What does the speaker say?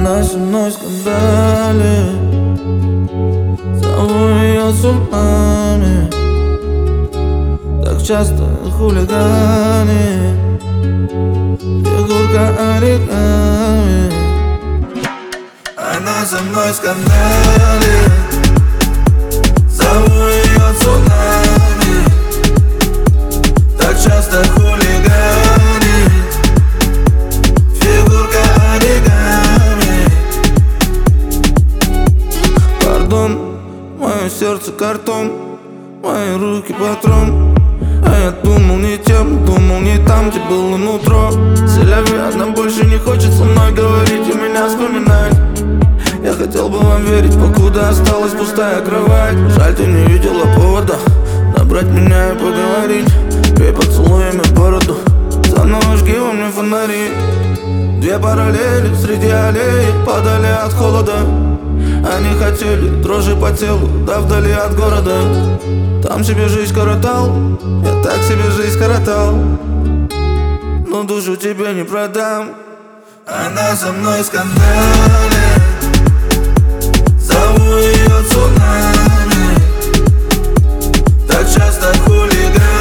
Она со мной скандалит, зову ее цунами. Так часто хулиганит, фигурка оригами. Она со мной скандалит, зову ее цунами. Так часто хулиганит, фигурка оригами. Пардон, мое сердце картон, мои руки патрон. А я думал не тем, думал не там, где было нутро. Селяви, она больше не хочет со мной говорить и меня вспоминать. Я хотел бы вам верить, покуда осталась пустая кровать. Жаль, ты не видела повода набрать меня и поговорить. Бей поцелуями бороду, заново жги во мне фонари. Две параллели среди аллеи падали от холода. Они хотели дрожи по телу, да вдали от города. Там себе жизнь коротал, я так себе жизнь коротал. Но душу тебе не продам. Она со мной скандалит, зову ее цунами. Так часто хулиганит,